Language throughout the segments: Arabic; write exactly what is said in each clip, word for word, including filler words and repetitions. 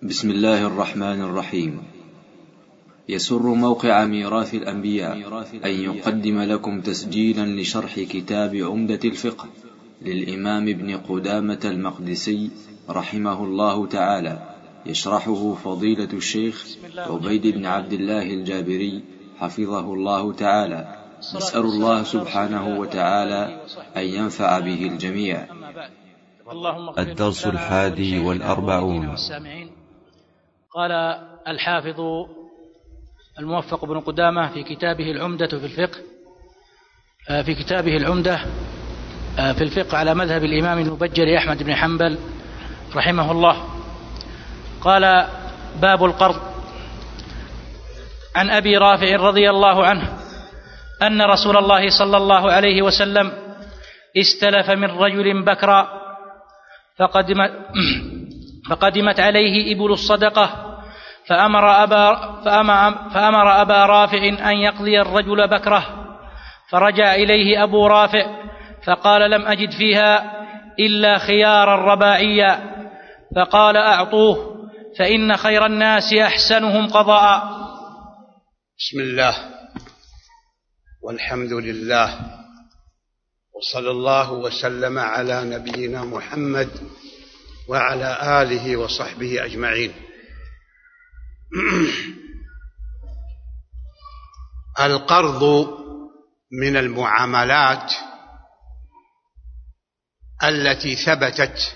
بسم الله الرحمن الرحيم. يسر موقع ميراث الأنبياء أن يقدم لكم تسجيلا لشرح كتاب عمدة الفقه للإمام ابن قدامة المقدسي رحمه الله تعالى، يشرحه فضيلة الشيخ عبيد بن عبد الله الجابري حفظه الله تعالى. نسأل الله سبحانه وتعالى أن ينفع به الجميع. الدرس الحادي والأربعون. قال الحافظ الموفق بن قدامة في كتابه العمدة في الفقه في كتابه العمدة في الفقه على مذهب الإمام المبجل أحمد بن حنبل رحمه الله، قال: باب القرض. عن أبي رافع رضي الله عنه أن رسول الله صلى الله عليه وسلم استلف من رجل بكرا فقدم فقدمت عليه إبل الصدقة، فأمر أبا, فأمر, فأمر أبا رافع أن يقضي الرجل بكره، فرجع إليه أبو رافع فقال: لم أجد فيها إلا خيار الرباعية، فقال: أعطوه فإن خير الناس أحسنهم قضاء. بسم الله والحمد لله، وصلى الله وسلم على نبينا محمد وعلى آله وصحبه أجمعين. القرض من المعاملات التي ثبتت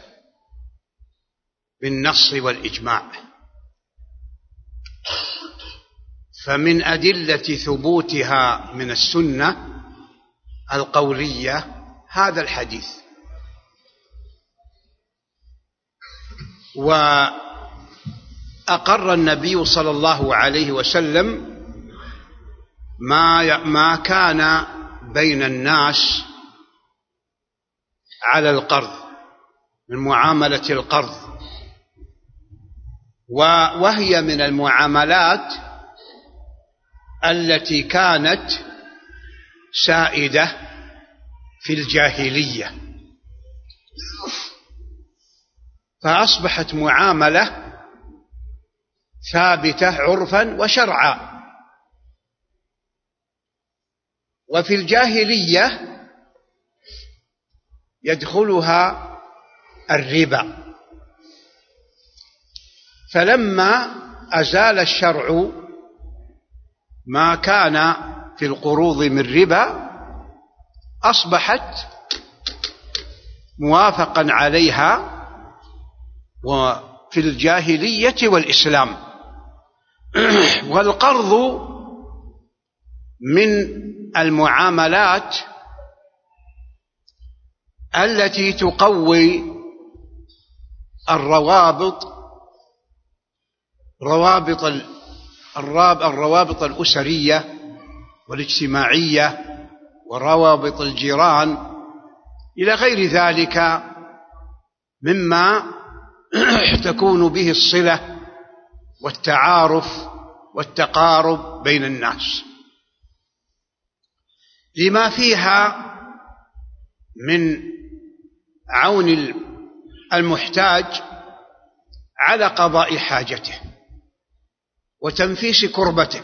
بالنص والإجماع، فمن أدلة ثبوتها من السنة القولية هذا الحديث، وأقر النبي صلى الله عليه وسلم ما ما كان بين الناس على القرض من معاملة القرض، وهي من المعاملات التي كانت سائدة في الجاهلية، فأصبحت معاملة ثابتة عرفا وشرعا. وفي الجاهلية يدخلها الربا، فلما أزال الشرع ما كان في القروض من ربا أصبحت موافقا عليها وفي الجاهلية والإسلام. والقرض من المعاملات التي تقوي الروابط روابط الروابط الأسرية والاجتماعية وروابط الجيران إلى غير ذلك مما تكون به الصلة والتعارف والتقارب بين الناس، لما فيها من عون المحتاج على قضاء حاجته وتنفيس كربته.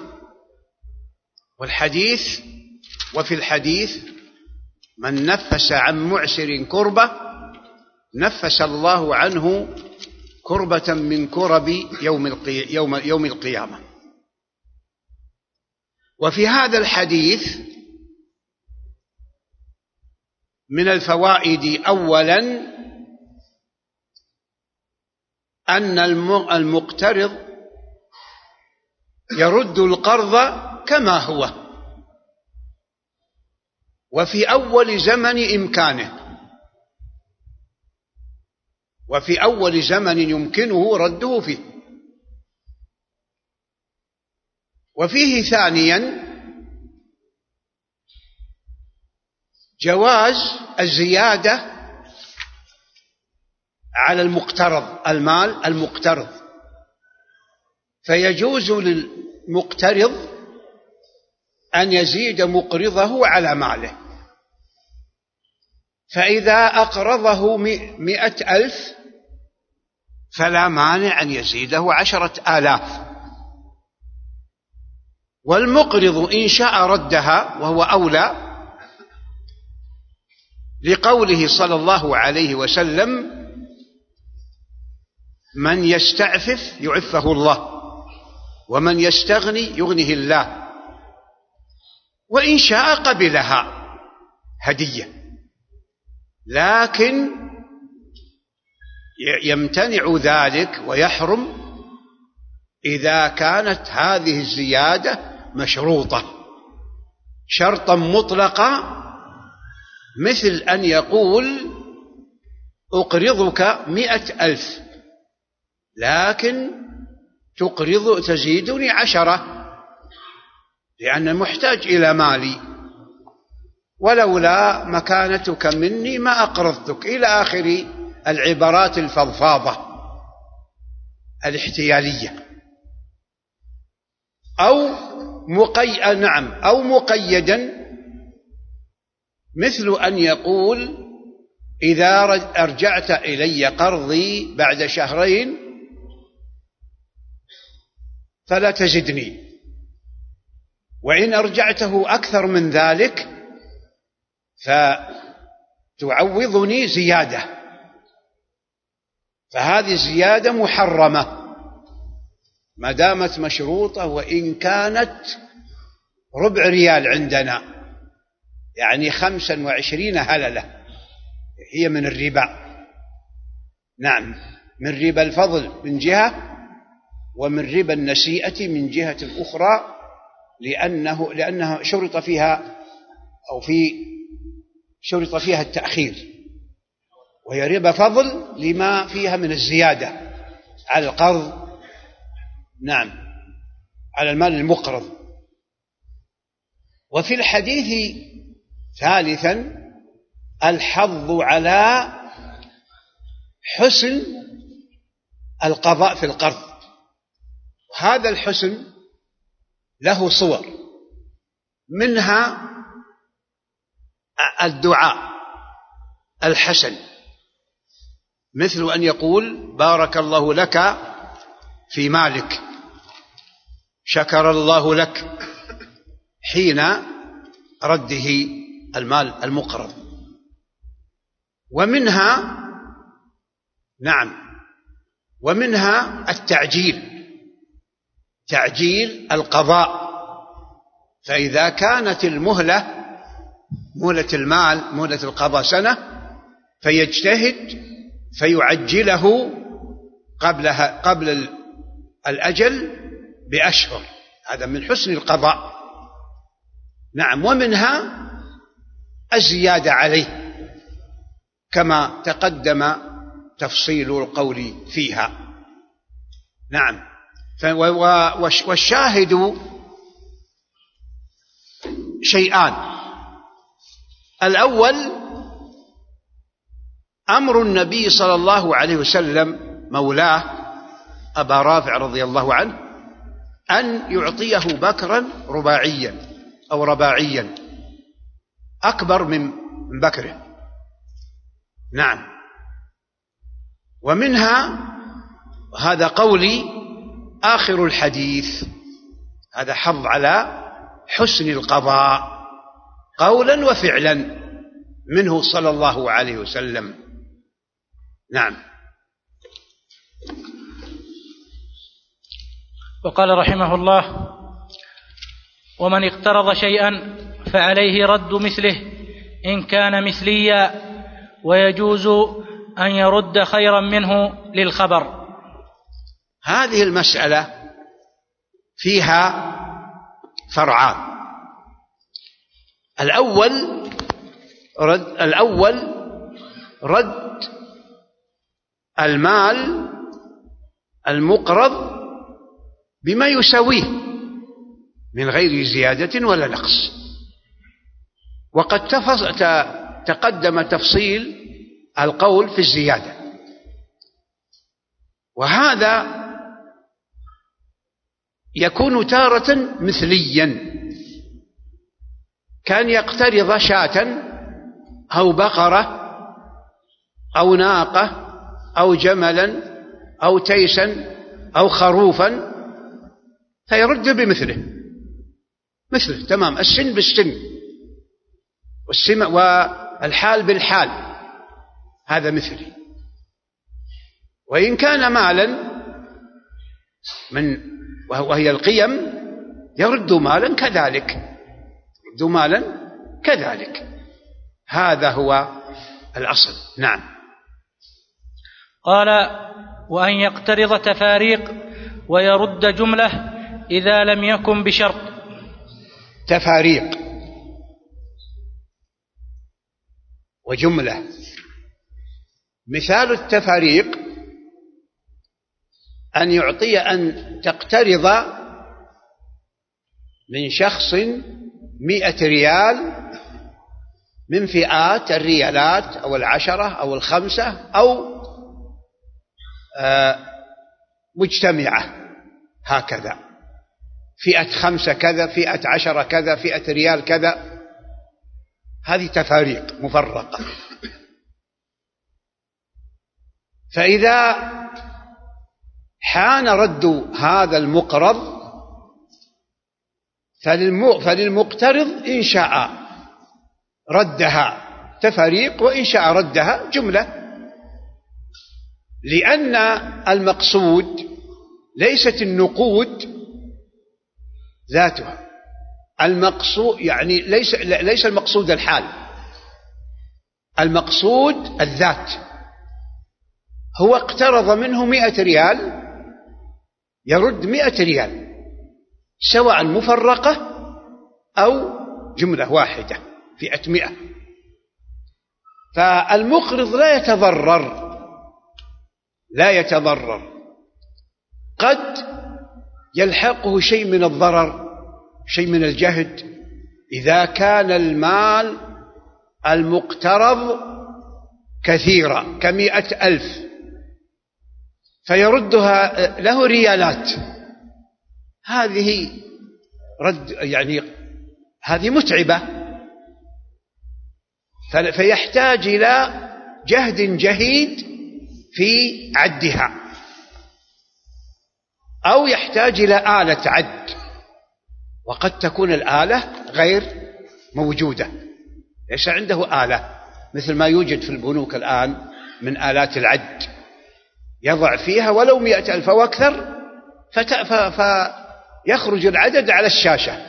والحديث وفي الحديث: من نفس عن معسر كربة نفس الله عنه كربة من كرب يوم يوم يوم القيامة. وفي هذا الحديث من الفوائد أولا أن المقترض يرد القرض كما هو وفي أول زمن إمكانه، وفي أول زمن يمكنه رده فيه. وفيه ثانيا جواز الزيادة على المقترض المال المقترض، فيجوز للمقترض أن يزيد مقرضه على ماله، فإذا أقرضه مئة ألف فلا مانع أن يزيده عشرة آلاف. والمقرض إن شاء ردها وهو أولى، لقوله صلى الله عليه وسلم: من يستعفف يعفه الله، ومن يستغني يغنه الله. وإن شاء قبلها هدية، لكن يمتنع ذلك ويحرم إذا كانت هذه الزيادة مشروطة شرطا مطلقا، مثل أن يقول: أقرضك مئة ألف لكن تقرض تزيدني عشرة، لأن محتاج إلى مالي، ولولا مكانتك مني ما أقرضتك، إلى آخر العبارات الفضفاضة الاحتيالية. أو مقي... نعم أو مقيدا، مثل أن يقول: إذا أرجعت إلي قرضي بعد شهرين فلا تزدني، وإن أرجعته أكثر من ذلك فتعوضني زيادة، فهذه الزيادة محرمة ما دامت مشروطة، وإن كانت ربع ريال عندنا، يعني خمسا وعشرين هللة، هي من الربا. نعم، من ربا الفضل من جهة، ومن ربا النسيئة من جهة أخرى، لأنه لأنها شرط فيها أو في شرط فيها التأخير، وهي ربا فضل لما فيها من الزيادة على القرض، نعم، على المال المقرض. وفي الحديث ثالثا الحظ على حسن القضاء في القرض. هذا الحسن له صور، منها الدعاء الحسن، مثل أن يقول: بارك الله لك في مالك، شكر الله لك، حين رده المال المقرض. ومنها نعم ومنها التعجيل، تعجيل القضاء، فإذا كانت المهلة مهلة المال مهلة القضاء سنة، فيجتهد فيعجله قبلها قبل الأجل بأشهر، هذا من حسن القضاء. نعم. ومنها الزيادة عليه كما تقدم تفصيل القول فيها. نعم. والشاهد شيئان: الأول أمر النبي صلى الله عليه وسلم مولاه أبا رافع رضي الله عنه أن يعطيه بكرا رباعيا أو رباعيا أكبر من بكره. نعم. ومنها، هذا قولي آخر الحديث، هذا حظ على حسن القضاء قولا وفعلا منه صلى الله عليه وسلم. نعم. وقال رحمه الله: ومن اقترض شيئا فعليه رد مثله إن كان مثليا، ويجوز أن يرد خيرا منه للخبر. هذه المسألة فيها فرعان. الأول رد, الأول رد المال المقرض بما يساويه من غير زيادة ولا نقص، وقد تقدم تفصيل القول في الزيادة. وهذا يكون تارة مثليا، كان يقترض شاة أو بقرة أو ناقة أو جملا أو تيسا أو خروفا فيرد بمثله، مثله تمام، السن بالسن والحال بالحال، هذا مثلي. وإن كان مالا من وهي القيم يرد مالا كذلك، يرد مالا كذلك، هذا هو الأصل. نعم. قال: وأن يقترض تفاريق ويرد جملة إذا لم يكن بشرط. تفاريق وجملة، مثال التفاريق أن يعطي أن تقترض من شخص مئة ريال من فئات الريالات أو العشرة أو الخمسة أو آه مجتمعة، هكذا فئة خمسة كذا، فئة عشرة كذا، فئة ريال كذا، هذه تفاريق مفرقة. فإذا حان رد هذا المقرض فللمقترض إن شاء ردها تفاريق وإن شاء ردها جملة، لأن المقصود ليست النقود ذاتها، المقصود يعني ليس ليس المقصود الحال، المقصود الذات. هو اقترض منه مئة ريال يرد مئة ريال، سواء مفرقة أو جملة واحدة فئة مئة. فالمقرض لا يتضرر، لا يتضرر، قد يلحقه شيء من الضرر، شيء من الجهد، إذا كان المال المقترض كثيرة كمئة ألف فيردها له ريالات، هذه رد يعني هذه متعبة، فيحتاج إلى جهد جهيد في عدها، أو يحتاج إلى آلة عد، وقد تكون الآلة غير موجودة، ليس عنده آلة مثل ما يوجد في البنوك الآن من آلات العد، يضع فيها ولو مئة ألف أو أكثر فيخرج العدد على الشاشة.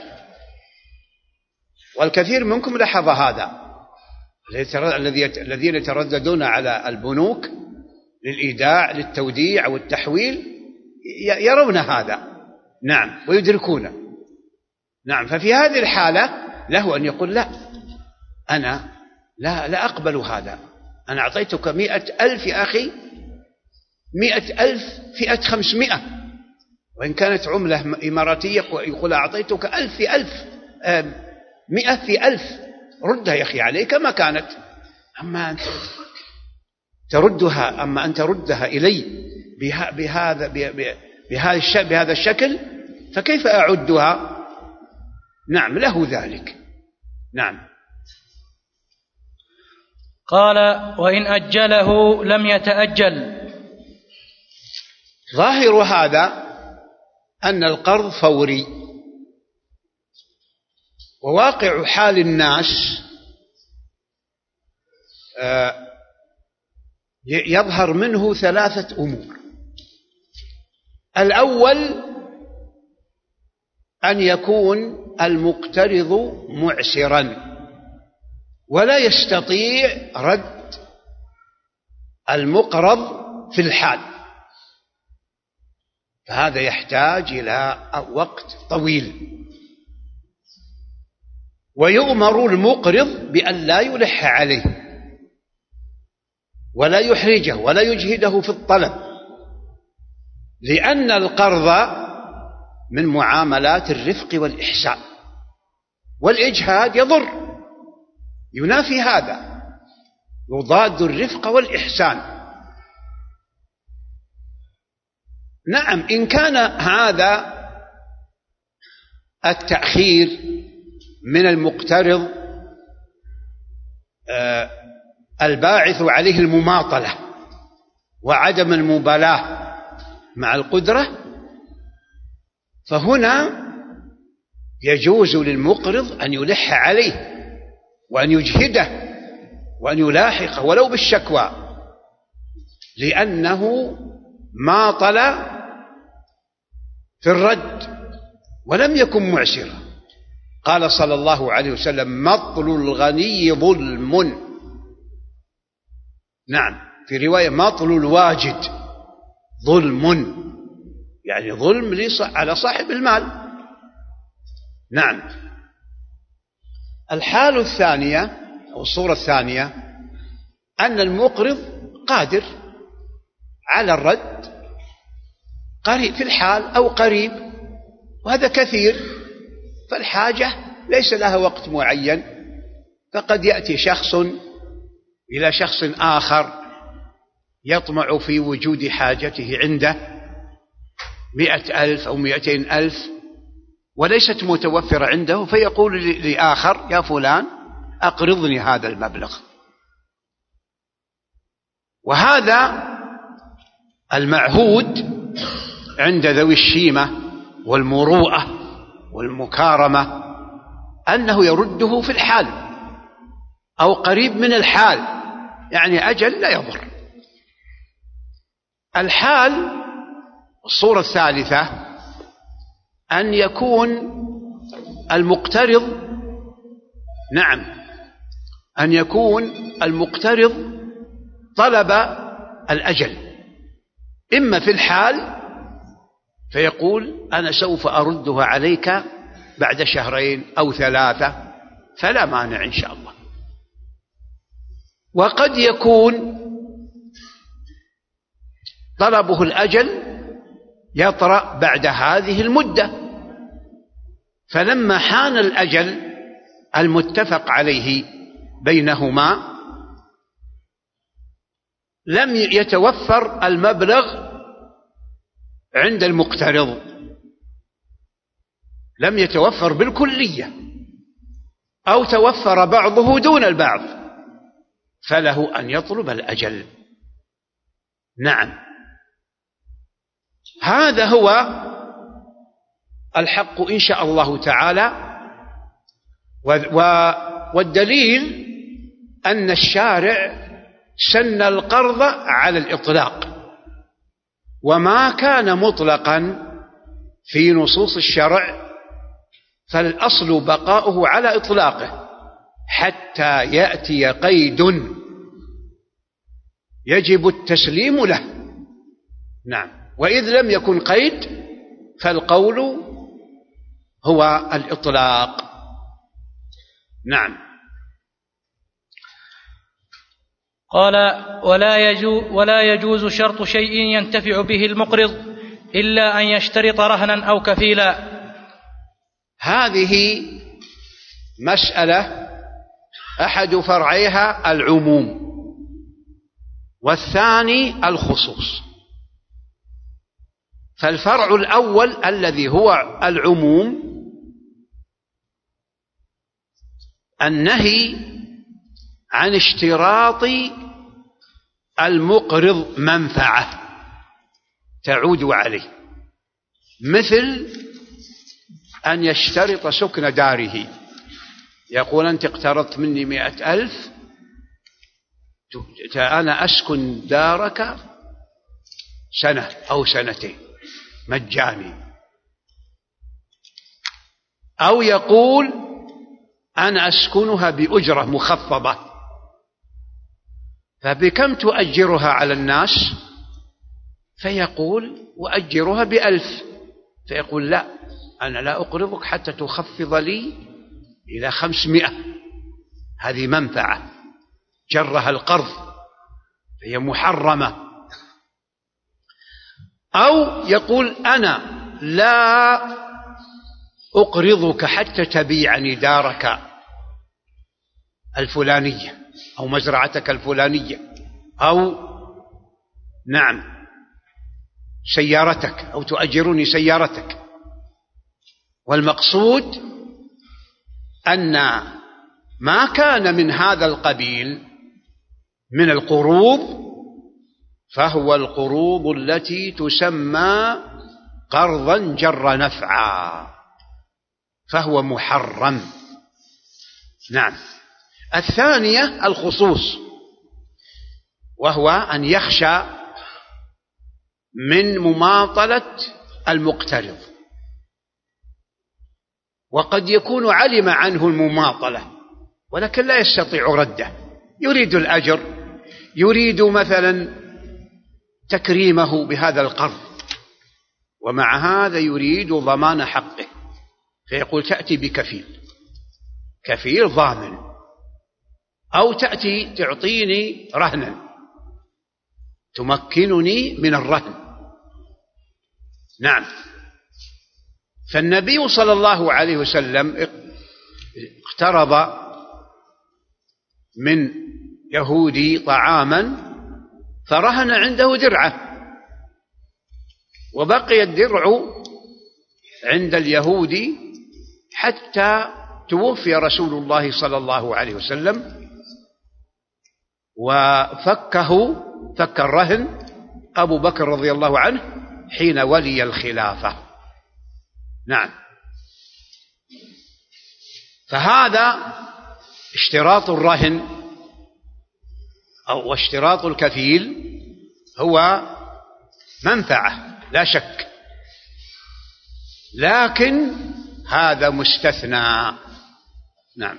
والكثير منكم لاحظ هذا، الذين يترددون على البنوك للإيداع للتوديع والتحويل يرون هذا، نعم، ويدركونه، نعم. ففي هذه الحالة له أن يقول: لا، أنا لا, لا أقبل هذا، أنا أعطيتك مئة ألف يا أخي، مئة ألف فئة خمسمائة، وإن كانت عملة إماراتية يقول أعطيتك ألف في ألف، مئة في ألف، ردها يا أخي عليك ما كانت، أما أنت تردها أما أن تردها إلي بهذا بهذا الشكل فكيف أعدها؟ نعم، له ذلك. نعم. قال: وإن أجله لم يتأجل. ظاهر هذا أن القرض فوري، وواقع حال الناس يظهر منه ثلاثة أمور. الأول أن يكون المقترض معسرا ولا يستطيع رد المقرض في الحال، فهذا يحتاج إلى وقت طويل، ويؤمر المقرض بأن لا يلح عليه ولا يحرجه ولا يجهده في الطلب، لأن القرض من معاملات الرفق والإحسان، والإجهاد يضر، ينافي هذا، يضاد الرفق والإحسان. نعم، إن كان هذا التأخير من المقترض الباعث عليه المماطلة وعدم المبالاة مع القدرة، فهنا يجوز للمقرض أن يلح عليه وأن يجهده وأن يلاحقه ولو بالشكوى، لأنه ماطل في الرد ولم يكن معسرا. قال صلى الله عليه وسلم: مطل الغني ظلم. نعم، في رواية: مطل الواجد ظلم، يعني ظلم على صاحب المال. نعم. الحالة الثانية أو الصورة الثانية أن المقرض قادر على الرد قريب في الحال أو قريب، وهذا كثير، فالحاجة ليس لها وقت معين، فقد يأتي شخص إلى شخص آخر يطمع في وجود حاجته عنده مئة ألف أو مئتين ألف وليست متوفرة عنده، فيقول لآخر: يا فلان أقرضني هذا المبلغ. وهذا المعهود عند ذوي الشيمة والمروءة والمكارمة أنه يرده في الحال أو قريب من الحال، يعني أجل لا يضر. الحال الصورة الثالثة أن يكون المقترض نعم أن يكون المقترض طلب الأجل، إما في الحال فيقول: أنا سوف أردها عليك بعد شهرين أو ثلاثة، فلا مانع إن شاء الله. وقد يكون طلبه الأجل يطرأ بعد هذه المدة، فلما حان الأجل المتفق عليه بينهما لم يتوفر المبلغ عند المقترض، لم يتوفر بالكلية أو توفر بعضه دون البعض، فله أن يطلب الأجل. نعم، هذا هو الحق إن شاء الله تعالى. والدليل أن الشارع سن القرض على الإطلاق، وما كان مطلقا في نصوص الشرع فالأصل بقاؤه على إطلاقه حتى يأتي قيد يجب التسليم له. نعم، وإذ لم يكن قيد فالقول هو الإطلاق. نعم. قال: ولا يجوز, ولا يجوز شرط شيء ينتفع به المقرض إلا أن يشترط رهنا أو كفيلا. هذه مسألة أحد فرعيها العموم، والثاني الخصوص. فالفرع الأول الذي هو العموم النهي عن اشتراط المقرض منفعة تعود عليه، مثل أن يشترط سكن داره، يقول: أنت اقترضت مني مئة ألف، أنا أسكن دارك سنة أو سنتين مجاني. أو يقول: أنا أسكنها بأجرة مخفضة، فبكم تؤجرها على الناس؟ فيقول: وأجرها بألف. فيقول: لا، أنا لا أقرضك حتى تخفض لي إلى خمسمائة. هذه منفعة جرها القرض، فهي محرمة. أو يقول: أنا لا أقرضك حتى تبيعني دارك الفلانية أو مزرعتك الفلانية، أو نعم سيارتك، أو تؤجرني سيارتك. والمقصود أن ما كان من هذا القبيل من القروض فهو القروض التي تسمى قرضا جر نفعا، فهو محرم. نعم. الثانية الخصوص، وهو أن يخشى من مماطلة المقترض، وقد يكون علم عنه المماطلة ولكن لا يستطيع رده، يريد الأجر، يريد مثلا تكريمه بهذا القرض، ومع هذا يريد ضمان حقه، فيقول تأتي بكفيل، كفيل ضامن، أو تأتي تعطيني رهنا تمكنني من الرهن. نعم. فالنبي صلى الله عليه وسلم اقترض من يهودي طعاما فرهن عنده درعه، وبقي الدرع عند اليهودي حتى توفي رسول الله صلى الله عليه وسلم، وفكه فك الرهن أبو بكر رضي الله عنه حين ولي الخلافة. نعم. فهذا اشتراط الرهن أو اشتراط الكفيل هو منفعة لا شك، لكن هذا مستثنى. نعم.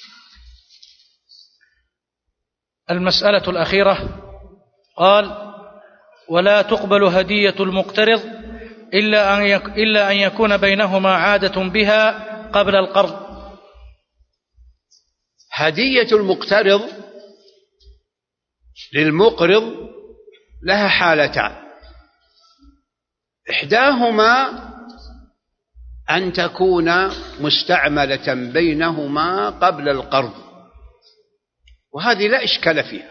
المسألة الأخيرة قال: ولا تقبل هدية المقترض إلا أن إلا أن يكون بينهما عادة بها قبل القرض. هدية المقترض للمقرض لها حالتان، إحداهما أن تكون مستعملة بينهما قبل القرض، وهذه لا إشكال فيها،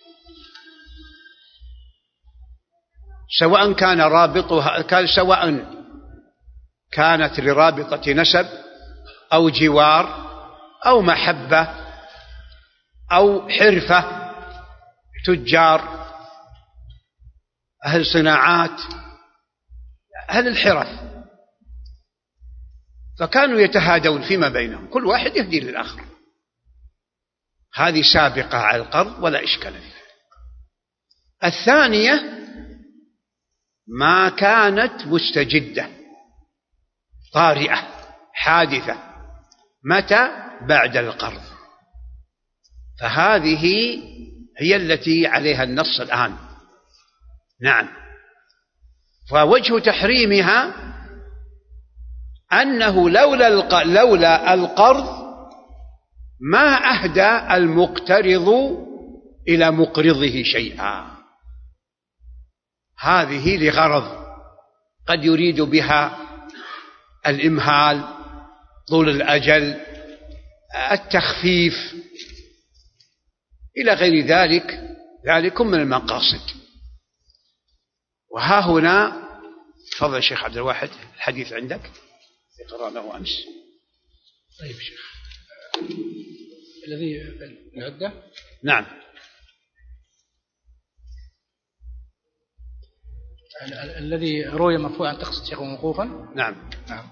سواء كان رابطها كان سواء كانت لرابطة نسب أو جوار أو محبة أو حرفة، تجار، أهل صناعات، أهل الحرف، فكانوا يتهادون فيما بينهم، كل واحد يهدي للآخر، هذه سابقة على القرض ولا إشكال فيها. الثانية ما كانت مستجدة طارئة حادثة، متى؟ بعد القرض، فهذه هي التي عليها النص الآن. نعم. فوجه تحريمها أنه لولا لولا القرض ما أهدى المقترض إلى مقرضه شيئا، هذه لغرض قد يريد بها الإمهال، طول الأجل، التخفيف، إلى غير ذلك، ذلك من المقاصد. وها هنا تفضل الشيخ عبد الواحد، الحديث عندك قرأناه أمس. طيب شيخ، الذي العدة. نعم. الذي روي مرفوعا تقصد شيخ موقوفا. نعم. نعم.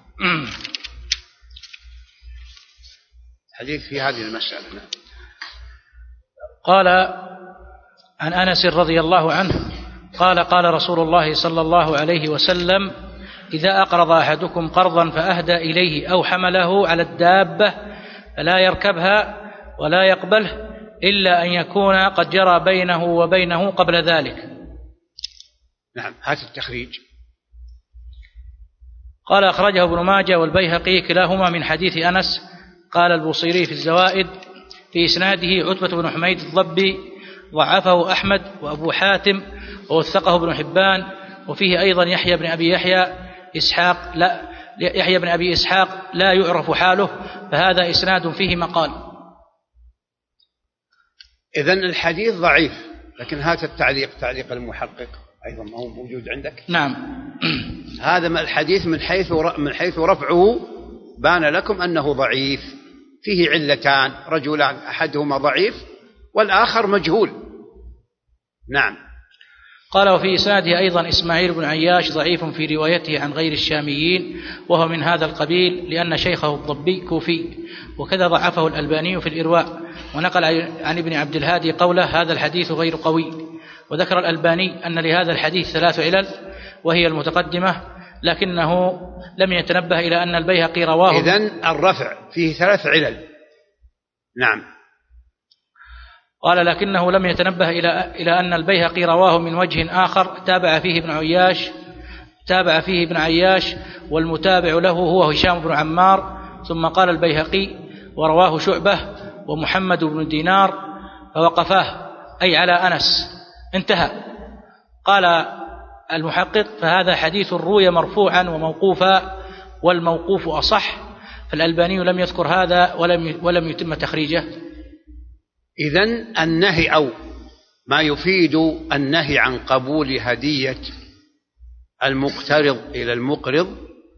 حديث في هذه المسألة. نعم. قال عن أنس رضي الله عنه قال: قال رسول الله صلى الله عليه وسلم: إذا أقرض أحدكم قرضا فأهدى إليه أو حمله على الدابة فلا يركبها ولا يقبله إلا أن يكون قد جرى بينه وبينه قبل ذلك. نعم. هذا التخريج. قال: أخرجه ابن ماجه والبيهقي كلاهما من حديث أنس. قال البوصيري في الزوائد: في إسناده عتبة بن حميد الضبي، ضعفه أحمد وأبو حاتم ووثقه ابن حبان، وفيه أيضا يحيى بن أبي يحيى إسحاق لا يحيى بن أبي إسحاق لا يعرف حاله، فهذا إسناد فيه مقال. إذن الحديث ضعيف، لكن هذا التعليق تعليق المحقق أيضا ما هو موجود عندك. نعم. هذا الحديث من حيث من حيث رفعه بان لكم أنه ضعيف، فيه علتان، رجلان، أحدهما ضعيف والآخر مجهول. نعم. قال وفي إسناده أيضا إسماعيل بن عياش ضعيف في روايته عن غير الشاميين وهو من هذا القبيل لأن شيخه الضبي كوفي، وكذا ضعفه الألباني في الإرواء، ونقل عن ابن عبد الهادي قوله هذا الحديث غير قوي. وذكر الألباني أن لهذا الحديث ثلاث علل وهي المتقدمة، لكنه لم يتنبه إلى أن البيهقي رواه. إذن الرفع فيه ثلاث علل. نعم. قال لكنه لم يتنبه إلى إلى أن البيهقي رواه من وجه آخر تابع فيه ابن عياش تابع فيه ابن عياش والمتابع له هو هشام بن عمار. ثم قال البيهقي ورواه شعبة ومحمد بن دينار فوقفاه أي على أنس، انتهى. قال المحقق فهذا حديث روي مرفوعا وموقوفا والموقوف أصح، فالألباني لم يذكر هذا ولم ولم يتم تخريجه. إذن النهي أو ما يفيد النهي عن قبول هدية المقترض إلى المقرض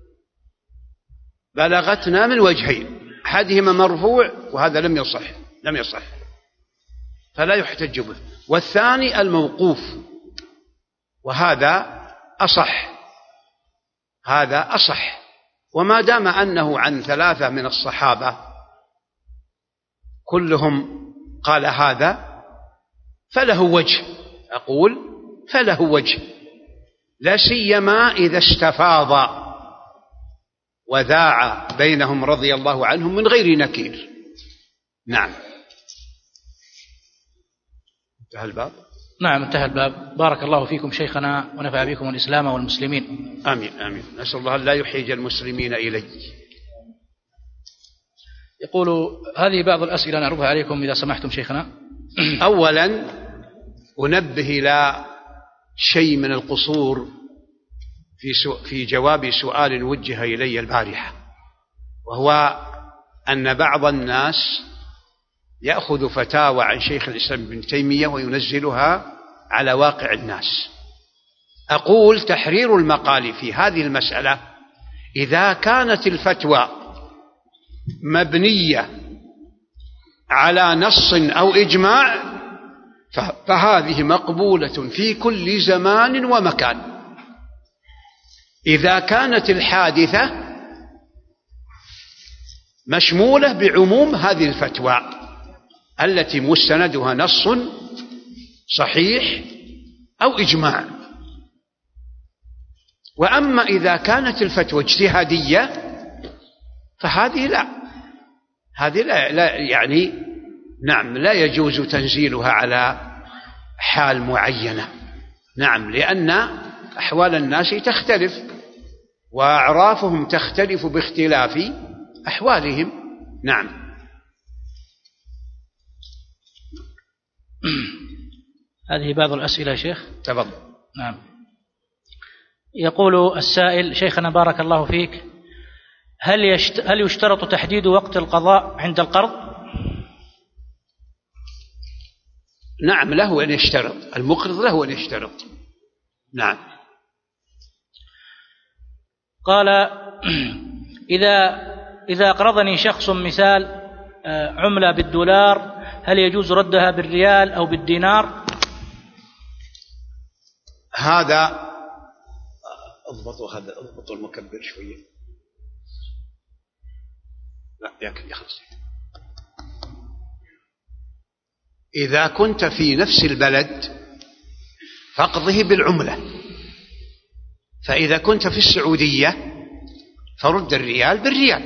بلغتنا من وجهين، أحدهما مرفوع وهذا لم يصح لم يصح فلا يحتج به، والثاني الموقوف وهذا أصح هذا أصح. وما دام أنه عن ثلاثة من الصحابة كلهم قال هذا فله وجه، أقول فله وجه، لا سيما إذا استفاض وذاع بينهم رضي الله عنهم من غير نكير. نعم. انتهى الباب. نعم انتهى الباب. بارك الله فيكم شيخنا ونفع بكم الإسلام والمسلمين. آمين آمين. نسأل الله لا يحيج المسلمين إليه. يقول هذه بعض الأسئلة نعرضها عليكم إذا سمحتم شيخنا. أولا أنبه إلى شيء من القصور في في جواب سؤال وجه إلي البارحة، وهو أن بعض الناس يأخذ فتاوى عن شيخ الإسلام ابن تيمية وينزلها على واقع الناس. أقول تحرير المقال في هذه المسألة إذا كانت الفتوى مبنية على نص أو إجماع فهذه مقبولة في كل زمان ومكان. إذا كانت الحادثة مشمولة بعموم هذه الفتوى التي مستندها نص صحيح أو إجماع. وأما إذا كانت الفتوى اجتهادية فهذه لا هذه لا, لا يعني نعم لا يجوز تنزيلها على حال معينة. نعم، لأن أحوال الناس تختلف وأعرافهم تختلف باختلاف أحوالهم. نعم. هذه بعض الأسئلة يا شيخ. تفضل. نعم. يقول السائل شيخنا بارك الله فيك، هل يشت... هل يشترط تحديد وقت القضاء عند القرض؟ نعم، له أن يشترط، المقرض له أن يشترط. نعم. قال إذا إذا أقرضني شخص مثال عملة بالدولار هل يجوز ردها بالريال أو بالدينار؟ هذا اضبطوا هذا اضبطوا المكبر شوية. لا ياكل يخلص. إذا كنت في نفس البلد فاقضه بالعملة، فإذا كنت في السعودية فرد الريال بالريال.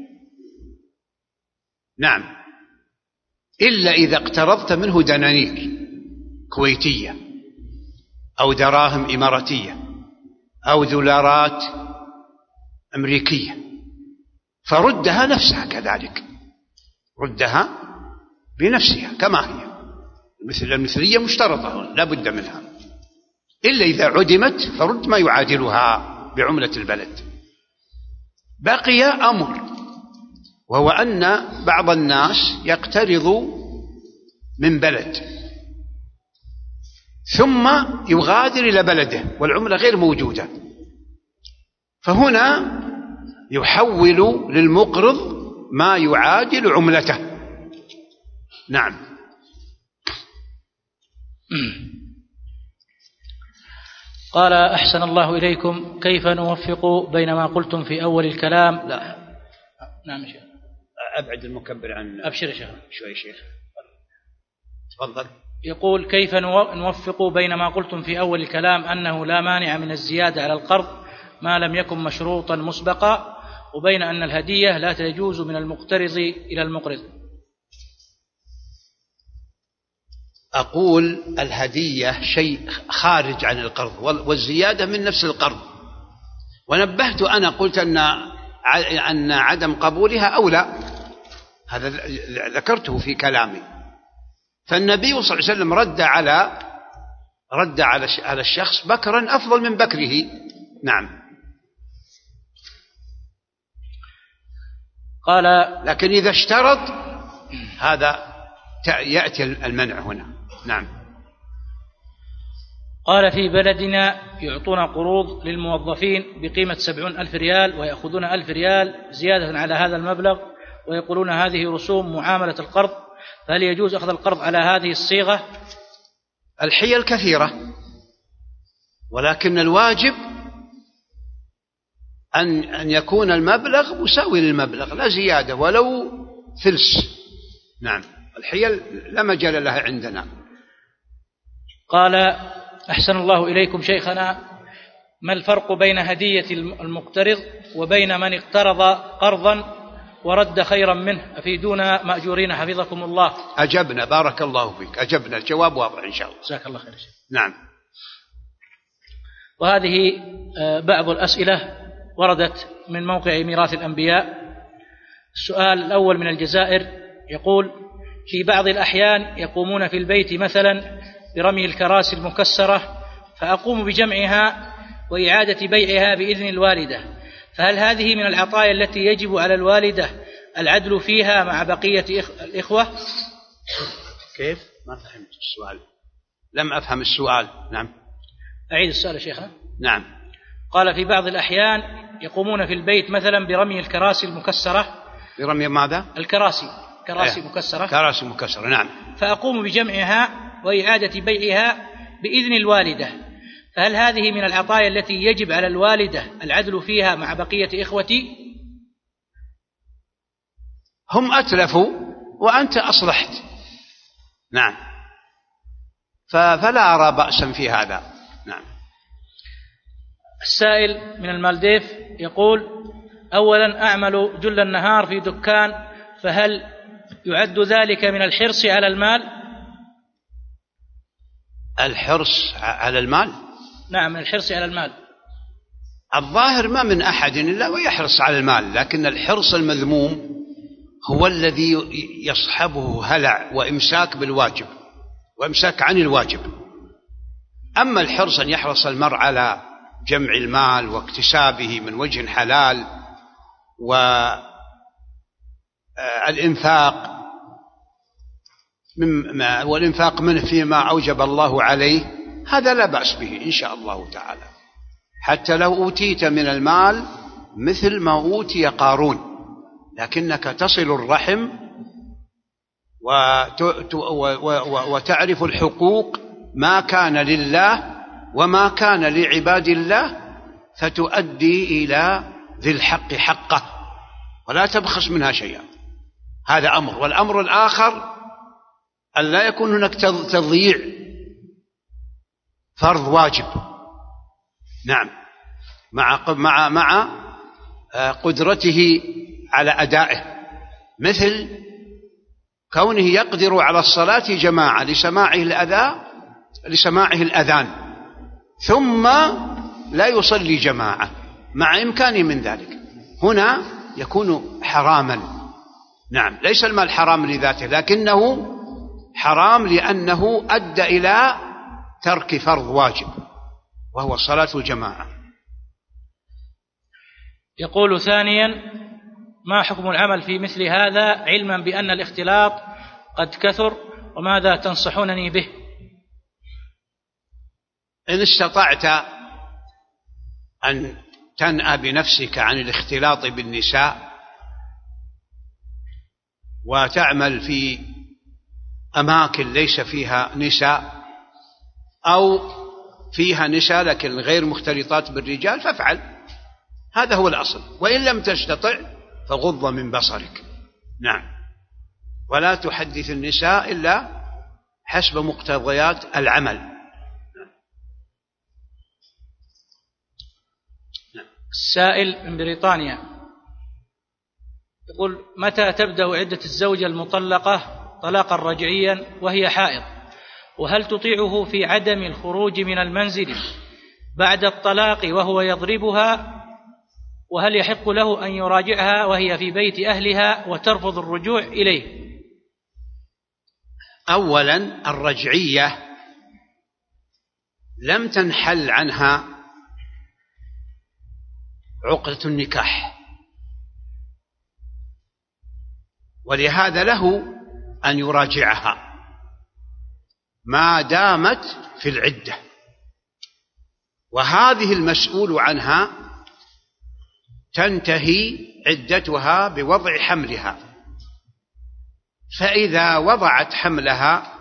نعم، إلا إذا اقترضت منه دنانير كويتية أو دراهم إماراتية أو دولارات أمريكية فردها نفسها كذلك، ردها بنفسها كما هي، مثل المثلية مشترطة لا بد منها، إلا إذا عدمت فرد ما يعادلها بعملة البلد. بقي أمر، وهو أن بعض الناس يقترض من بلد ثم يغادر إلى بلده والعملة غير موجودة، فهنا يحول للمقرض ما يعادل عملته. نعم. قال أحسن الله إليكم، كيف نوفق بين ما قلتم في أول الكلام؟ لا نعم شيخ. أبعد المكبر عن أبشر يا شيخ. شوي شيخ تفضل. يقول كيف نوفق بين ما قلتم في أول الكلام أنه لا مانع من الزيادة على القرض ما لم يكن مشروطا مسبقا، وبين أن الهدية لا تجوز من المقترض إلى المقرض؟ أقول الهدية شيء خارج عن القرض، والزيادة من نفس القرض. ونبهت أنا قلت أن أن عدم قبولها أولى، هذا ذكرته في كلامي. فالنبي صلى الله عليه وسلم رد على رد على على الشخص بكرا أفضل من بكره. نعم. قال لكن إذا اشترط هذا يأتي المنع هنا. نعم. قال في بلدنا يعطون قروض للموظفين بقيمة سبعون ألف ريال ويأخذون ألف ريال زيادة على هذا المبلغ، ويقولون هذه رسوم معاملة القرض، فهل يجوز أخذ القرض على هذه الصيغة؟ الحيل كثيرة، ولكن الواجب أن أن يكون المبلغ مساوي للمبلغ لا زيادة ولو ثلث. نعم. الحيل لا مجال لها عندنا. قال أحسن الله إليكم شيخنا، ما الفرق بين هدية المقترض وبين من اقترض قرضا ورد خيرا منه؟ أفيدونا مأجورين حفظكم الله. أجبنا بارك الله فيك، أجبنا، الجواب واضح إن شاء الله. جزاك الله خير. نعم. وهذه بعض الأسئلة وردت من موقع ميراث الأنبياء. السؤال الأول من الجزائر يقول: في بعض الأحيان يقومون في البيت مثلا برمي الكراسي المكسرة، فأقوم بجمعها وإعادة بيعها بإذن الوالدة، فهل هذه من العطايا التي يجب على الوالدة العدل فيها مع بقية الإخوة؟ كيف؟ ما فهمت السؤال، لم أفهم السؤال. نعم. أعيد السؤال يا شيخنا. نعم. قال: في بعض الأحيان يقومون في البيت مثلا برمي الكراسي المكسرة. برمي ماذا؟ الكراسي، كراسي إيه. مكسرة. كراسي مكسرة. نعم. فأقوم بجمعها وإعادة بيعها بإذن الوالدة، فهل هذه من العطايا التي يجب على الوالدة العدل فيها مع بقية إخوتي؟ هم أتلفوا وأنت أصلحت. نعم. فلا أرى بأسا في هذا. نعم. السائل من المالديف يقول: أولا أعمل جل النهار في دكان، فهل يعد ذلك من الحرص على المال؟ الحرص على المال؟ نعم، من الحرص على المال. الظاهر ما من أحد إلا ويحرص على المال، لكن الحرص المذموم هو الذي يصحبه هلع وإمساك بالواجب وإمساك عن الواجب. أما الحرص أن يحرص المرء على جمع المال واكتسابه من وجه حلال والإنفاق والإنفاق منه فيما أوجب الله عليه، هذا لا بأس به إن شاء الله تعالى، حتى لو أوتيت من المال مثل ما أوتي قارون، لكنك تصل الرحم وتعرف الحقوق ما كان لله وما كان لعباد الله، فتؤدي إلى ذي الحق حقه ولا تبخس منها شيئا. هذا أمر. والأمر الآخر أن لا يكون هناك تضييع فرض واجب. نعم. مع مع مع قدرته على أدائه، مثل كونه يقدر على الصلاة جماعة لسماعه الأذان لسماعه الأذان ثم لا يصلي جماعة مع إمكانه من ذلك، هنا يكون حراما. نعم. ليس المال حرام لذاته، لكنه حرام لأنه أدى إلى ترك فرض واجب وهو صلاة الجماعة. يقول ثانيا: ما حكم العمل في مثل هذا علما بأن الاختلاط قد كثر، وماذا تنصحونني به؟ إن استطعت أن تنأى بنفسك عن الاختلاط بالنساء وتعمل في أماكن ليس فيها نساء، أو فيها نساء لكن غير مختلطات بالرجال فافعل، هذا هو الأصل. وإن لم تستطع فغض من بصرك. نعم. ولا تحدث النساء إلا حسب مقتضيات العمل. السائل من بريطانيا يقول: متى تبدأ عدة الزوجة المطلقة طلاقا رجعيا وهي حائض؟ وهل تطيعه في عدم الخروج من المنزل بعد الطلاق وهو يضربها؟ وهل يحق له أن يراجعها وهي في بيت أهلها وترفض الرجوع إليه؟ أولا، الرجعية لم تنحل عنها عقدة النكاح، ولهذا له أن يراجعها ما دامت في العدة، وهذه المسؤول عنها تنتهي عدتها بوضع حملها، فإذا وضعت حملها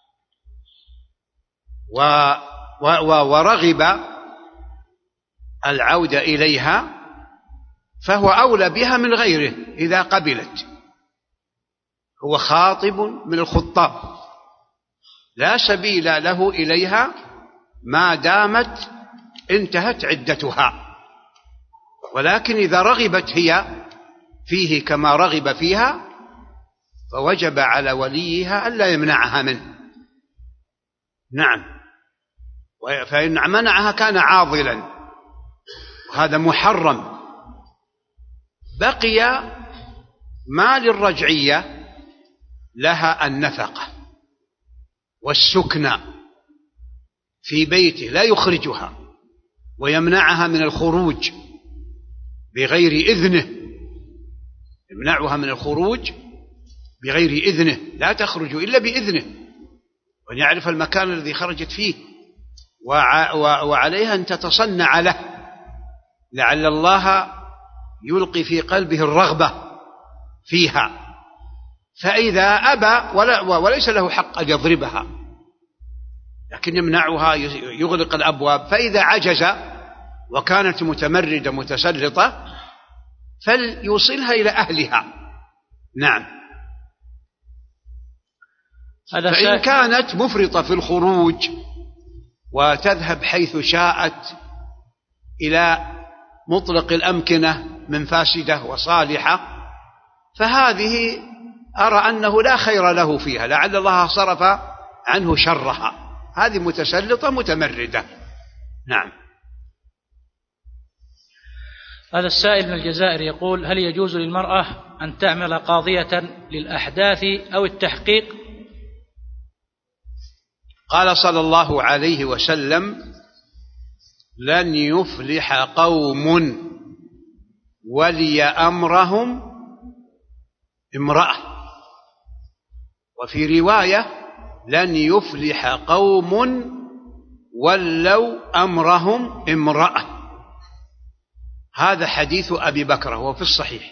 ورغب العودة إليها فهو أولى بها من غيره إذا قبلت. هو خاطب من الخطاب، لا سبيل له إليها ما دامت انتهت عدتها، ولكن إذا رغبت هي فيه كما رغب فيها فوجب على وليها ألا يمنعها منه. نعم. فإن منعها كان عاضلا، وهذا محرم. بقي ما للرجعية لها النفقة والسكنى في بيته، لا يخرجها ويمنعها من الخروج بغير إذنه، يمنعها من الخروج بغير إذنه، لا تخرج إلا بإذنه، وأن يعرف المكان الذي خرجت فيه، وعليها أن تتصنع له، لعل الله يلقي في قلبه الرغبة فيها. فإذا أبى وليس له حق أن يضربها، لكن يمنعها، يغلق الأبواب. فإذا عجز وكانت متمردة متسلطة فليوصلها إلى أهلها. نعم. فإن كانت مفرطة في الخروج وتذهب حيث شاءت إلى مطلق الأمكنة من فاسدة وصالحة، فهذه أرى أنه لا خير له فيها، لعل الله صرف عنه شرها. هذه متسلطة متمردة. نعم. هذا السائل من الجزائر يقول: هل يجوز للمرأة أن تعمل قاضية للأحداث أو التحقيق؟ قال صلى الله عليه وسلم: لن يفلح قوم ولي أمرهم امرأة. وفي رواية: لن يفلح قوم ولوا أمرهم امرأة. هذا حديث أبي بكر وهو في الصحيح.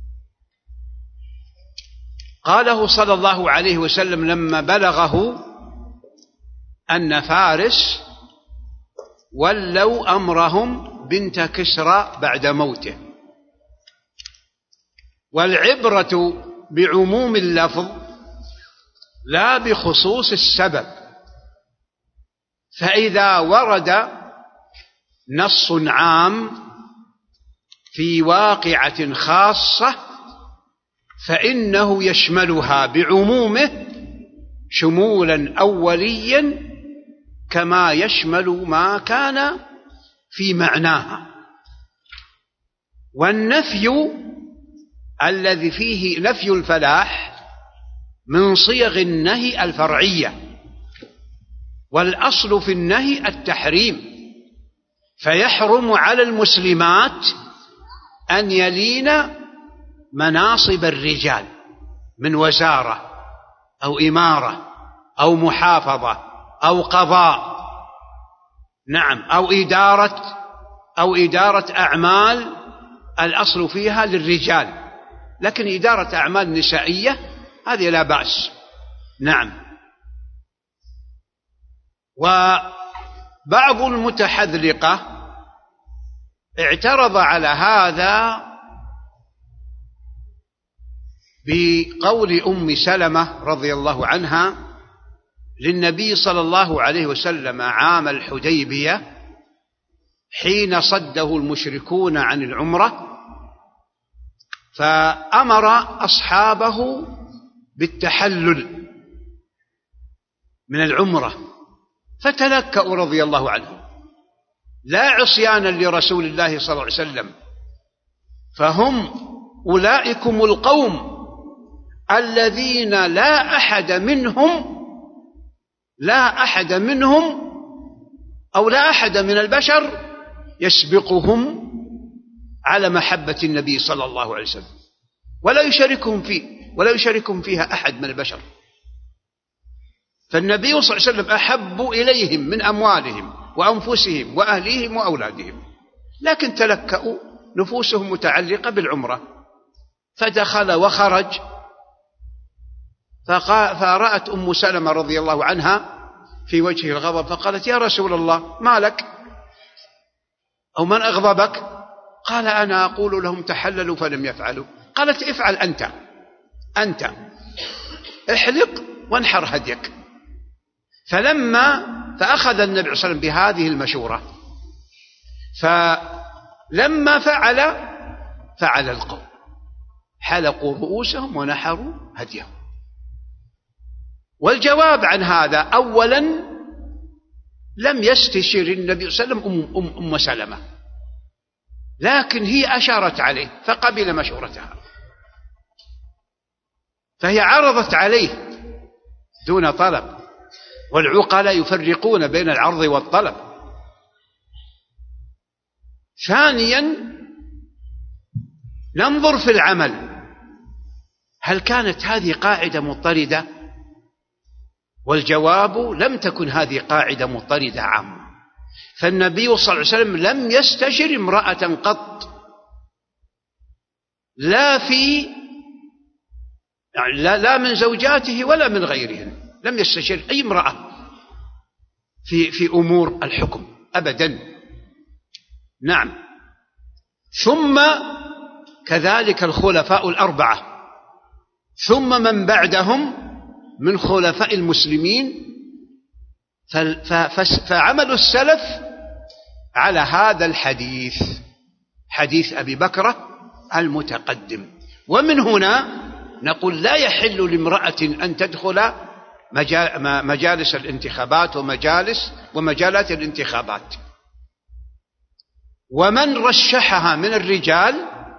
قاله صلى الله عليه وسلم لما بلغه أن فارس ولوا أمرهم بنت كسرى بعد موته. والعبرة بعموم اللفظ لا بخصوص السبب، فإذا ورد نص عام في واقعة خاصة فإنه يشملها بعمومه شمولا أوليا كما يشمل ما كان في معناها. والنفي الذي فيه نفي الفلاح من صيغ النهي الفرعية، والأصل في النهي التحريم، فيحرم على المسلمات أن يلين مناصب الرجال من وزارة أو إمارة أو محافظة أو قضاء. نعم. أو إدارة أو إدارة أعمال الأصل فيها للرجال، لكن إدارة أعمال نسائية هذه لا بأس. نعم. بعض المتحذلقة اعترض على هذا بقول أم سلمة رضي الله عنها للنبي صلى الله عليه وسلم عام الحديبية حين صده المشركون عن العمرة، فأمر أصحابه بالتحلل من العمرة، فتلكأوا رضي الله عنهم لا عصيانا لرسول الله صلى الله عليه وسلم، فهم أولئكم القوم الذين لا أحد منهم لا أحد منهم أو لا أحد من البشر يسبقهم على محبة النبي صلى الله عليه وسلم، ولا يشاركهم فيه ولا يشاركهم فيها أحد من البشر. فالنبي صلى الله عليه وسلم أحب إليهم من أموالهم وأنفسهم وأهليهم وأولادهم، لكن تلكأوا نفوسهم متعلقة بالعمرة، فدخل وخرج. فرأت أم سلمة رضي الله عنها في وجهه الغضب، فقالت: يا رسول الله، ما لك؟ أو من أغضبك؟ قال: أنا أقول لهم تحللوا فلم يفعلوا. قالت: افعل أنت أنت احلق وانحر هديك. فلما فأخذ النبي صلى الله عليه وسلم بهذه المشورة، فلما فعل فعل القوم، حلقوا رؤوسهم ونحروا هديهم. والجواب عن هذا: أولا لم يستشر النبي صلى الله عليه وسلم أم, أم, أم سلمة، لكن هي أشارت عليه فقبل مشورتها، فهي عرضت عليه دون طلب، والعقلاء يفرقون بين العرض والطلب. ثانيا ننظر في العمل، هل كانت هذه قاعدة مضطردة؟ والجواب: لم تكن هذه قاعدة مضطردة عامة، فالنبي صلى الله عليه وسلم لم يستشر امرأة قط، لا في يعني لا, لا من زوجاته ولا من غيرهن، لم يستشر أي امرأة في في أمور الحكم أبدا. نعم. ثم كذلك الخلفاء الأربعة، ثم من بعدهم من خلفاء المسلمين، فعمل السلف على هذا الحديث، حديث أبي بكرة المتقدم. ومن هنا نقول لا يحل لامرأة أن تدخل مجالس الانتخابات ومجالس ومجالات الانتخابات، ومن رشحها من الرجال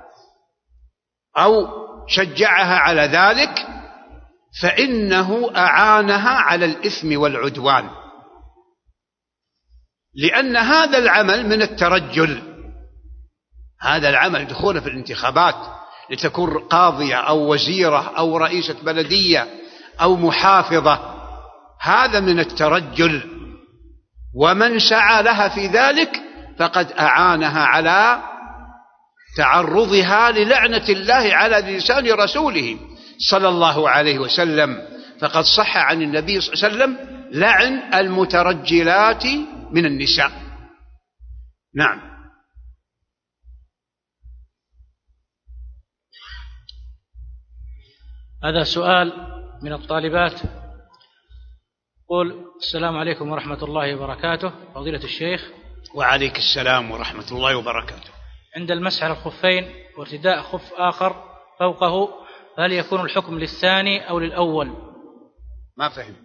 أو شجعها على ذلك فإنه أعانها على الإثم والعدوان، لأن هذا العمل من الترجل، هذا العمل دخول في الانتخابات لتكون قاضية أو وزيرة أو رئيسة بلدية أو محافظة، هذا من الترجل، ومن سعى لها في ذلك فقد أعانها على تعرضها للعنة الله على لسان رسوله صلى الله عليه وسلم، فقد صح عن النبي صلى الله عليه وسلم لعن المترجلات من النساء. نعم. هذا سؤال من الطالبات. قل: السلام عليكم ورحمة الله وبركاته، فضيلة الشيخ. وعليك السلام ورحمة الله وبركاته. عند المسح على الخفين وارتداء خف آخر فوقه، هل يكون الحكم للثاني أو للأول؟ ما فهمت.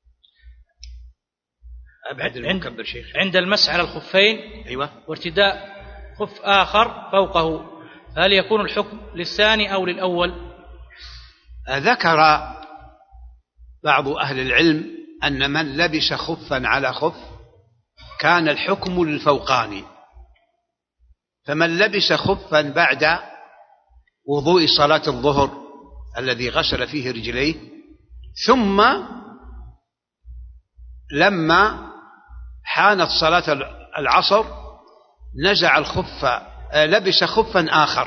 أبعد المكبر شيخ. عند المسح على الخفين أيوة. وارتداء خف آخر فوقه، هل يكون الحكم للثاني أو للأول؟ ذكر بعض أهل العلم أن من لبس خفا على خف كان الحكم للفوقاني، فمن لبس خفا بعد وضوء صلاة الظهر الذي غسل فيه رجليه، ثم لما حانت صلاة العصر نزع الخف، لبس خفا آخر،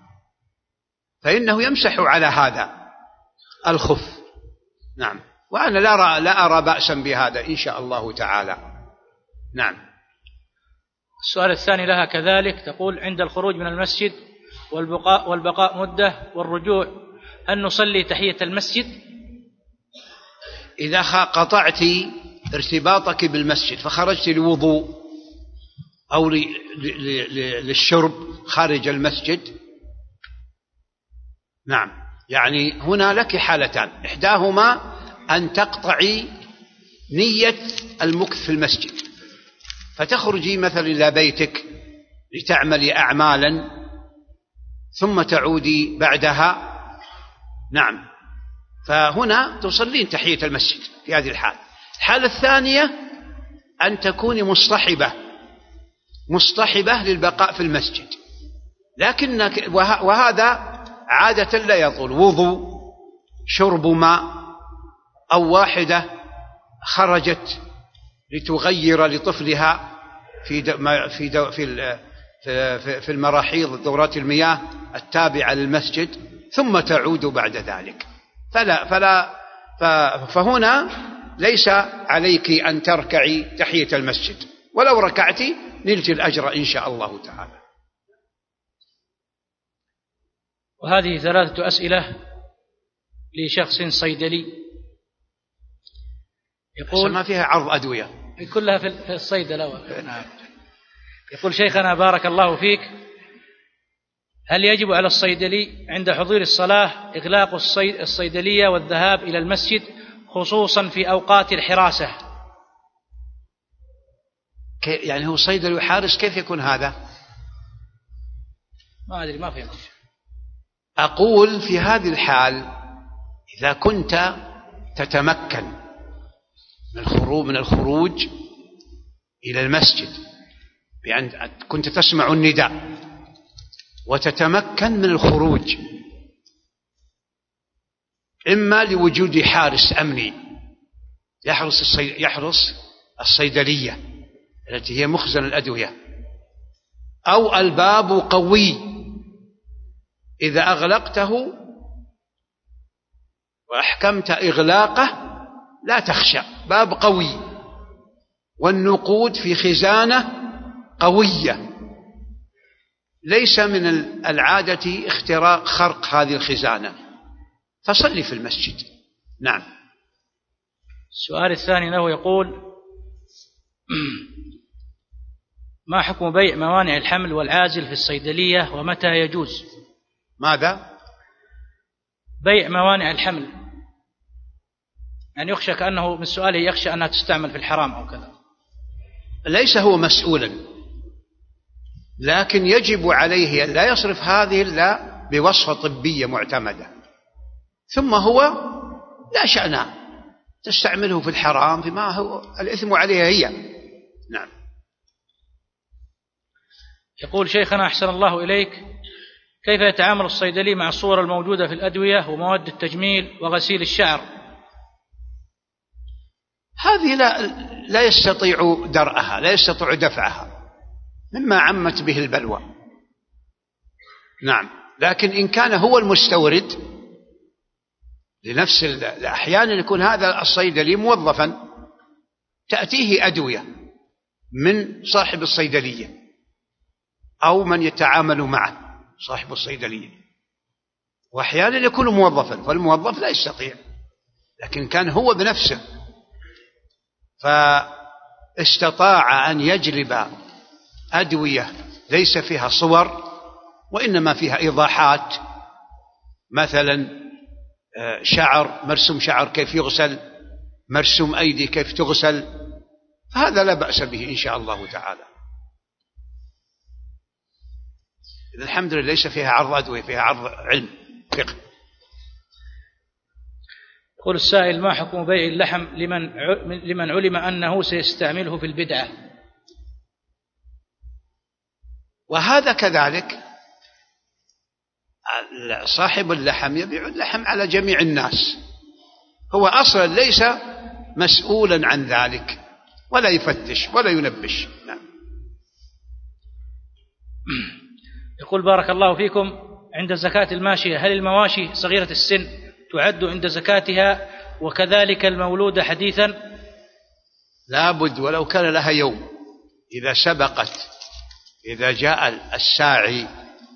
فإنه يمسح على هذا الخف. نعم. وأنا لا أرى, لا أرى بأسا بهذا إن شاء الله تعالى. نعم. السؤال الثاني لها كذلك، تقول: عند الخروج من المسجد والبقاء, والبقاء مدة والرجوع، أن نصلي تحية المسجد؟ إذا قطعت ارتباطك بالمسجد فخرجت للوضوء أو للشرب خارج المسجد، نعم، يعني هنا لك حالتان، إحداهما أن تقطعي نية المكث في المسجد فتخرجي مثلا إلى بيتك لتعملي أعمالا ثم تعودي بعدها، نعم، فهنا تصلين تحية المسجد في هذه الحال. الحالة الثانية أن تكوني مصطحبة مصطحبة للبقاء في المسجد، لكنك وهذا عادة لا يطول، وضوء، شرب ماء، أو واحدة خرجت لتغير لطفلها في في في في المراحيض دورات المياه التابعة للمسجد ثم تعود بعد ذلك، فلا فلا فهنا ليس عليك أن تركعي تحية المسجد، ولو ركعت نلت الأجر إن شاء الله تعالى. وهذه ثلاثة أسئلة لشخص صيدلي يقول ما فيها عرض أدوية، كلها في الصيدلة. نعم. يقول: شيخنا بارك الله فيك، هل يجب على الصيدلي عند حضور الصلاة إغلاق الصيدلية والذهاب إلى المسجد خصوصا في أوقات الحراسة؟ يعني هو صيدلي وحارس، كيف يكون هذا؟ ما أدري، ما فهمت. أقول في هذه الحال إذا كنت تتمكن من الخروج من الخروج إلى المسجد بأن كنت تسمع النداء وتتمكن من الخروج، إما لوجود حارس أمني يحرس الصي... يحرس الصيدلية التي هي مخزن الأدوية، أو الباب قوي إذا أغلقته وأحكمت إغلاقه لا تخشى، باب قوي والنقود في خزانة قوية، ليس من العادة اختراق خرق هذه الخزانة، فصلي في المسجد. نعم. السؤال الثاني له يقول: ما حكم بيع موانع الحمل والعازل في الصيدلية ومتى يجوز؟ ماذا؟ بيع موانع الحمل، يعني يخشى كأنه من سؤاله يخشى أنها تستعمل في الحرام أو كذا. ليس هو مسؤولا، لكن يجب عليه أن لا يصرف هذه إلا بوصفة طبية معتمدة، ثم هو لا شأن تستعمله في الحرام، فيما هو الإثم عليها هي. نعم. يقول: شيخنا أحسن الله إليك، كيف يتعامل الصيدلي مع الصور الموجودة في الأدوية ومواد التجميل وغسيل الشعر؟ هذه لا, لا يستطيع درءها، لا يستطيع دفعها، مما عمت به البلوى. نعم. لكن إن كان هو المستورد لنفس، أحيانا يكون هذا الصيدلي موظفا تأتيه أدوية من صاحب الصيدلية أو من يتعامل معه صاحب الصيدلية، وأحيانا يكون موظفا، فالموظف لا يستطيع، لكن كان هو بنفسه فاستطاع أن يجلب أدوية ليس فيها صور وإنما فيها إيضاحات، مثلا شعر، مرسوم شعر كيف يغسل، مرسوم أيدي كيف تغسل، فهذا لا بأس به إن شاء الله تعالى. الحمد لله ليس فيها عرض أدوية، فيها عرض علم فقه. يقول السائل: ما حكم بيع اللحم لمن لمن علم أنه سيستعمله في البدعة؟ وهذا كذلك، صاحب اللحم يبيع اللحم على جميع الناس، هو أصلا ليس مسؤولا عن ذلك ولا يفتش ولا ينبش. نعم. يقول: بارك الله فيكم، عند زكاة الماشية هل المواشي صغيرة السن تعد عند زكاتها وكذلك المولودة حديثا؟ لا بد ولو كان لها يوم، إذا سبقت، إذا جاء الساعي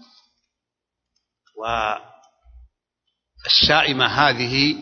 والسائمة هذه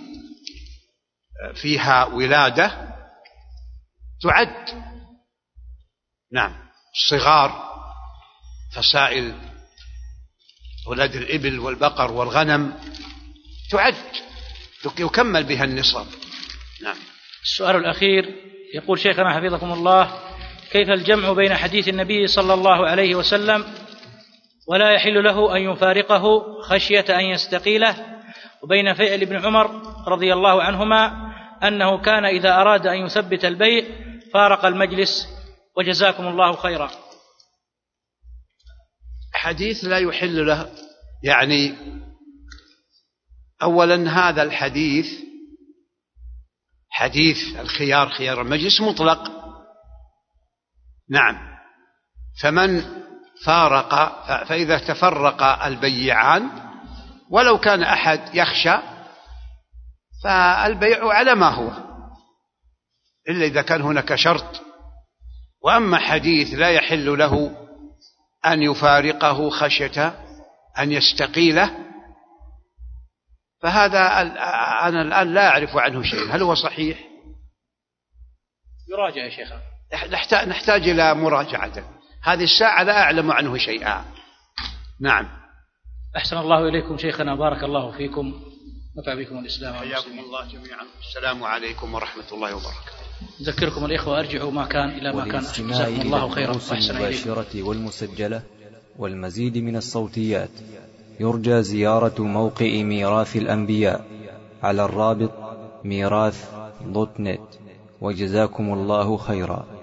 فيها ولادة تعد. نعم، الصغار فسائل ولاد الإبل والبقر والغنم تعد يكمل بها النصاب. نعم. السؤال الأخير يقول شيخنا حفظكم الله: كيف الجمع بين حديث النبي صلى الله عليه وسلم ولا يحل له أن يفارقه خشية أن يستقيله، وبين فعل ابن عمر رضي الله عنهما أنه كان إذا أراد أن يثبت البيع فارق المجلس؟ وجزاكم الله خيرا. حديث لا يحل له، يعني أولا هذا الحديث حديث الخيار خيار المجلس مطلق. نعم، فمن فارق فإذا تفرق البيعان ولو كان أحد يخشى فالبيع على ما هو، إلا إذا كان هناك شرط. وأما حديث لا يحل له أن يفارقه خشية أن يستقيله، فهذا أنا الآن لا أعرف عنه شيء. هل هو صحيح؟ يراجع يا شيخ، نحتاج إلى مراجعة. هذه الساعة لا أعلم عنه شيئا. نعم. أحسن الله إليكم شيخنا، بارك الله فيكم، نفع بكم الإسلام حياكم الله جميعا. السلام عليكم ورحمة الله وبركاته. أذكركم الإخوة أرجعوا ما كان إلى ما كان. جزاكم الله خيرا وأحسن إليكم. المباشرة والمسجلة والمزيد من الصوتيات يرجى زيارة موقع ميراث الأنبياء على الرابط ميراث دوت نت. وجزاكم الله خيرا.